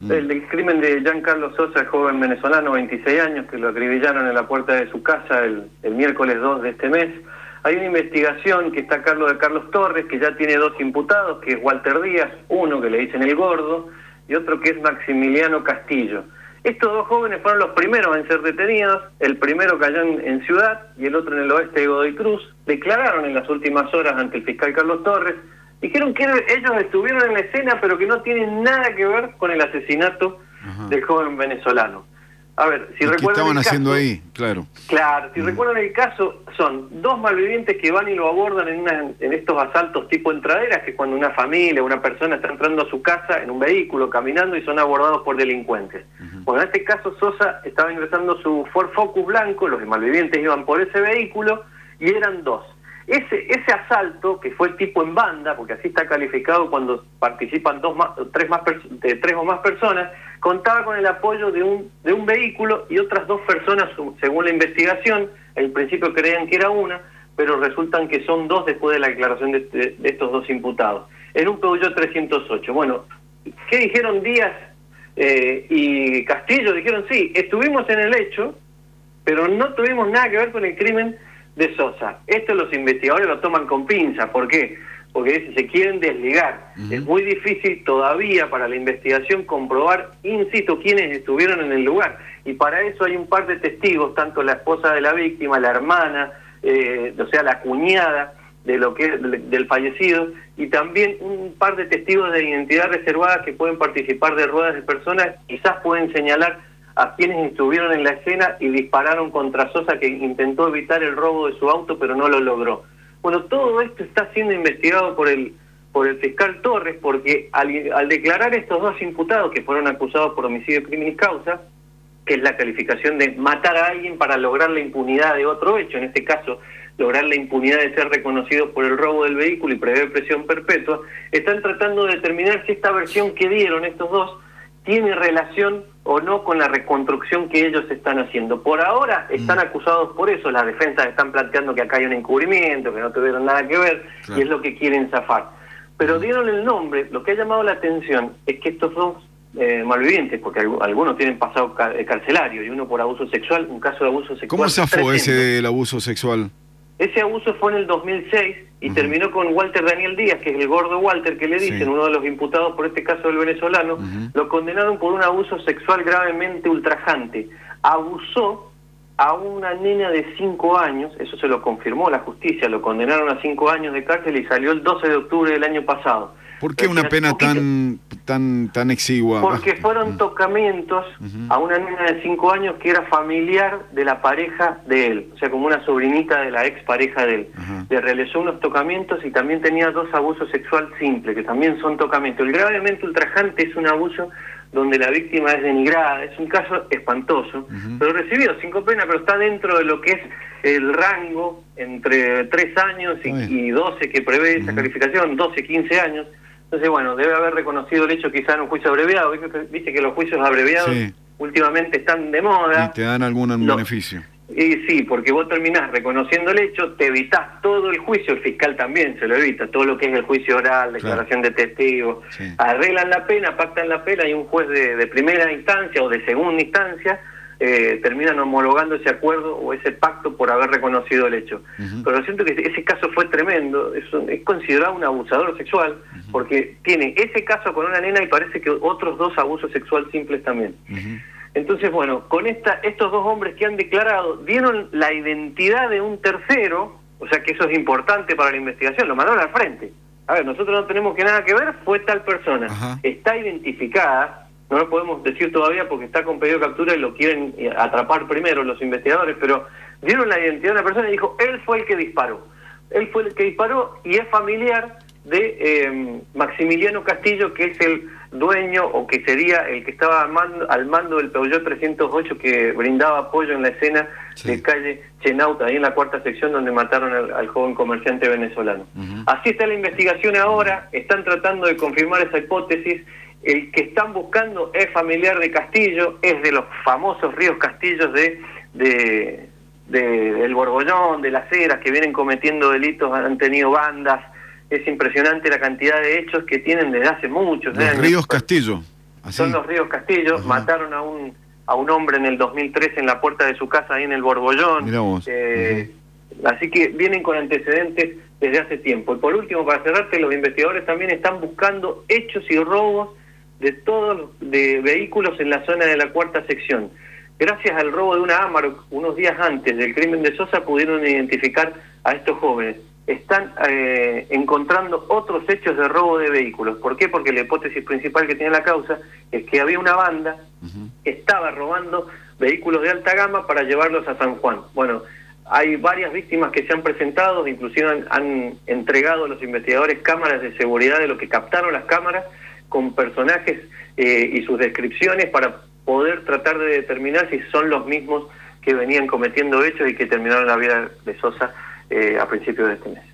El crimen de Giancarlo Sosa, el joven venezolano, 26 años, que lo acribillaron en la puerta de su casa el miércoles 2 de este mes. Hay una investigación que está a cargo de Carlos Torres, que ya tiene 2 imputados, que es Walter Díaz, uno que le dicen el Gordo, y otro que es Maximiliano Castillo. Estos 2 jóvenes fueron los primeros en ser detenidos, el primero cayó en Ciudad y el otro en el oeste de Godoy Cruz. Declararon en las últimas horas ante el fiscal Carlos Torres. Dijeron que ellos estuvieron en la escena, pero que no tienen nada que ver con el asesinato del joven venezolano. A ver, si recuerdan. ¿Qué estaban haciendo ahí? Claro. Claro, si recuerdan el caso, son 2 malvivientes que van y lo abordan en estos asaltos tipo entraderas, que es cuando una familia, una persona está entrando a su casa en un vehículo, caminando, y son abordados por delincuentes. Bueno, en este caso Sosa estaba ingresando su Ford Focus blanco, los malvivientes iban por ese vehículo, y eran 2. Ese asalto, que fue tipo en banda, porque así está calificado cuando participan 3 o más personas, contaba con el apoyo de un vehículo y otras 2 personas, según la investigación. En principio creían que era una, pero resultan que son 2 después de la declaración de estos 2 imputados. En un Peugeot 308. Bueno, ¿qué dijeron Díaz y Castillo? Dijeron, sí, estuvimos en el hecho, pero no tuvimos nada que ver con el crimen de Sosa. Esto los investigadores lo toman con pinza. ¿Por qué? Porque se quieren desligar. Es muy difícil todavía para la investigación comprobar, insisto, quiénes estuvieron en el lugar. Y para eso hay un par de testigos, tanto la esposa de la víctima, la hermana, o sea, la cuñada de lo que del fallecido, y también un par de testigos de identidad reservada que pueden participar de ruedas de personas, quizás pueden señalar a quienes estuvieron en la escena y dispararon contra Sosa, que intentó evitar el robo de su auto, pero no lo logró. Bueno, todo esto está siendo investigado por el fiscal Torres, porque al declarar estos 2 imputados, que fueron acusados por homicidio criminis causa, que es la calificación de matar a alguien para lograr la impunidad de otro hecho, en este caso, lograr la impunidad de ser reconocidos por el robo del vehículo y prever prisión perpetua, están tratando de determinar si esta versión que dieron estos 2 tiene relación o no con la reconstrucción que ellos están haciendo. Por ahora están acusados por eso, las defensas están planteando que acá hay un encubrimiento, que no tuvieron nada que ver, claro, y es lo que quieren zafar. Pero dieron el nombre. Lo que ha llamado la atención es que estos 2 malvivientes, porque algunos tienen pasado carcelario, y uno por abuso sexual, un caso de abuso sexual. ¿Cómo zafó ese del abuso sexual? Ese abuso fue en el 2006 y terminó con Walter Daniel Díaz, que es el Gordo Walter, que le dicen, uno de los imputados por este caso del venezolano. Lo condenaron por un abuso sexual gravemente ultrajante. Abusó a una nena de 5 años, eso se lo confirmó la justicia, lo condenaron a 5 años de cárcel y salió el 12 de octubre del año pasado. ¿Por qué una pena tan exigua? Porque fueron tocamientos a una nena de 5 años que era familiar de la pareja de él, o sea, como una sobrinita de la expareja de él. Le realizó unos tocamientos y también tenía 2 abusos sexual simples, que también son tocamientos. El gravemente ultrajante es un abuso donde la víctima es denigrada, es un caso espantoso, pero recibió 5 penas, pero está dentro de lo que es el rango entre 3 años y 12 que prevé esa calificación, 12, 15 años. Entonces, bueno, debe haber reconocido el hecho quizá en un juicio abreviado. Viste que los juicios abreviados últimamente están de moda. Y te dan algún beneficio. Y sí, porque vos terminás reconociendo el hecho, te evitás todo el juicio, el fiscal también se lo evita, todo lo que es el juicio oral, declaración de testigos. Arreglan la pena, pactan la pena, y un juez de primera instancia o de segunda instancia terminan homologando ese acuerdo o ese pacto por haber reconocido el hecho. Pero siento que ese caso fue tremendo, es considerado un abusador sexual, porque tiene ese caso con una nena y parece que otros 2 abusos sexuales simples también. Entonces, bueno, con estos 2 hombres que han declarado, dieron la identidad de un tercero, o sea que eso es importante para la investigación, lo mandaron al frente. A ver, nosotros no tenemos que nada que ver, fue tal persona. Está identificada. No lo podemos decir todavía porque está con pedido de captura y lo quieren atrapar primero los investigadores, pero dieron la identidad de una persona y dijo, él fue el que disparó. Él fue el que disparó y es familiar de Maximiliano Castillo, que es el dueño o que sería el que estaba al mando del Peugeot 308 que brindaba apoyo en la escena de calle Chenauta, ahí en la 4ª sección donde mataron al joven comerciante venezolano. Así está la investigación ahora, están tratando de confirmar esa hipótesis. El que están buscando es familiar de Castillo, es de los famosos ríos Castillos del Borgollón, de Las Heras, que vienen cometiendo delitos, han tenido bandas. Es impresionante la cantidad de hechos que tienen desde hace muchos años. Ríos Castillo. ¿Así? Son los Ríos Castillo. Ajá. Mataron a un hombre en el 2013 en la puerta de su casa ahí en el Borbollón. Mirá vos. Así que vienen con antecedentes desde hace tiempo. Y por último, para cerrarte, los investigadores también están buscando hechos y robos de vehículos en la zona de la cuarta sección. Gracias al robo de una Amarok unos días antes del crimen de Sosa pudieron identificar a estos jóvenes. Están encontrando otros hechos de robo de vehículos. ¿Por qué? Porque la hipótesis principal que tiene la causa es que había una banda que estaba robando vehículos de alta gama para llevarlos a San Juan. Bueno, hay varias víctimas que se han presentado, inclusive han entregado a los investigadores cámaras de seguridad de lo que captaron las cámaras con personajes y sus descripciones para poder tratar de determinar si son los mismos que venían cometiendo hechos y que terminaron la vida de Sosa a principios de este mes.